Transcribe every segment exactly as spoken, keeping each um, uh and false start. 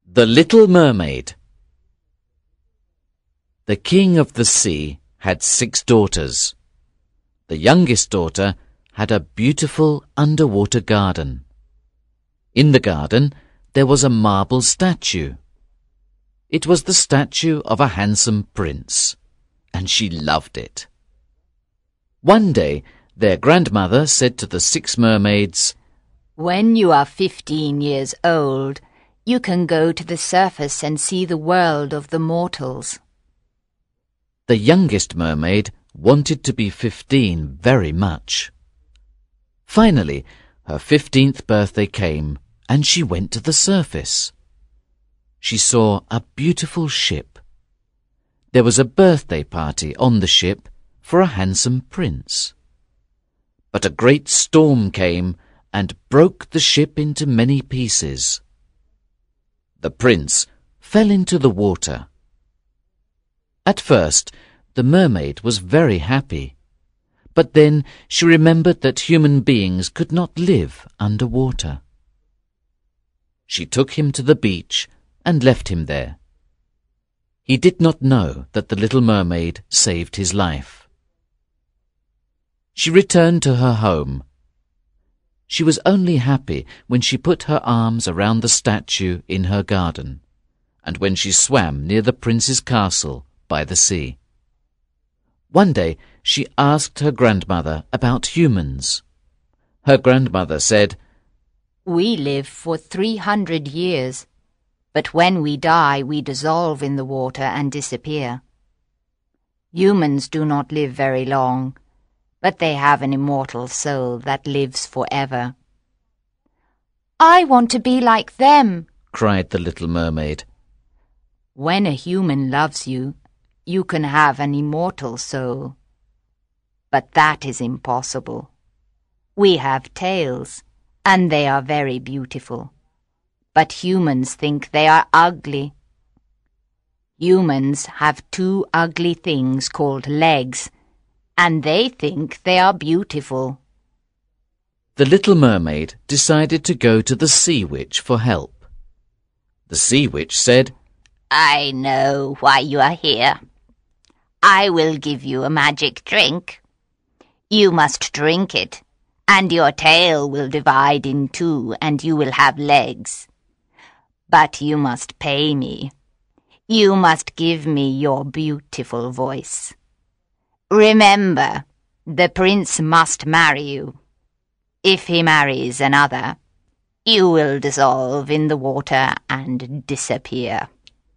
The Little Mermaid. The king of the sea had six daughters. The youngest daughter had a beautiful underwater garden. In the garden there was a marble statue. It was the statue of a handsome prince, and she loved it. One day their grandmother said to the six mermaids, "When you are fifteen years old, you can go to the surface and see the world of the mortals." The youngest mermaid wanted to be fifteen very much. Finally, her fifteenth birthday came, and she went to the surface. She saw a beautiful ship. There was a birthday party on the ship for a handsome prince. But a great storm came and broke the ship into many pieces. The prince fell into the water. At first, the mermaid was very happy, but then she remembered that human beings could not live under water. She took him to the beach and left him there. He did not know that the little mermaid saved his life. She returned to her home. She was only happy when she put her arms around the statue in her garden, and when she swam near the prince's castle by the sea. One day she asked her grandmother about humans. Her grandmother said, "We live for three hundred years, but when we die we dissolve in the water and disappear. Humans do not live very long, but they have an immortal soul that lives forever." "I want to be like them," cried the little mermaid. "When a human loves you, you can have an immortal soul. But that is impossible. We have tails, and they are very beautiful. But humans think they are ugly. Humans have two ugly things called legs, and they think they are beautiful." The little mermaid decided to go to the sea witch for help. The sea witch said, "I know why you are here. I will give you a magic drink. You must drink it, and your tail will divide in two, and you will have legs. But you must pay me. You must give me your beautiful voice. Remember, the prince must marry you. If he marries another, you will dissolve in the water and disappear."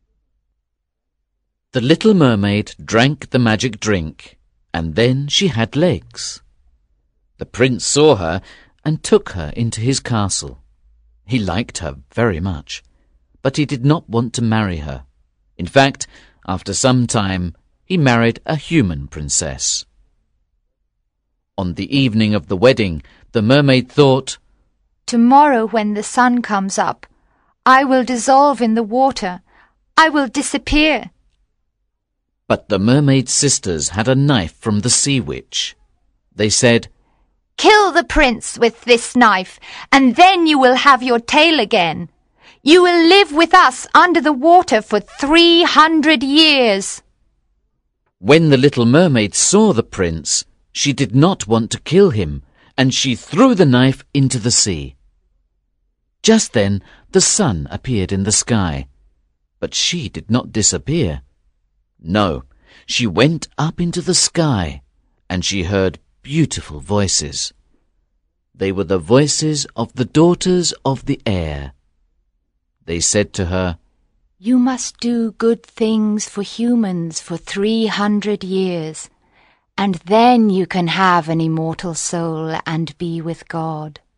The little mermaid drank the magic drink, and then she had legs. The prince saw her and took her into his castle. He liked her very much, but he did not want to marry her. In fact, after some time, he married a human princess. On the evening of the wedding, the mermaid thought, "Tomorrow when the sun comes up, I will dissolve in the water. I will disappear." But the mermaid's sisters had a knife from the sea witch. They said, "Kill the prince with this knife, and then you will have your tail again. You will live with us under the water for three hundred years." When the little mermaid saw the prince, she did not want to kill him, and she threw the knife into the sea. Just then the sun appeared in the sky, but she did not disappear. No, she went up into the sky, and she heard beautiful voices. They were the voices of the daughters of the air. They said to her, "You must do good things for humans for three hundred years, and then you can have an immortal soul and be with God."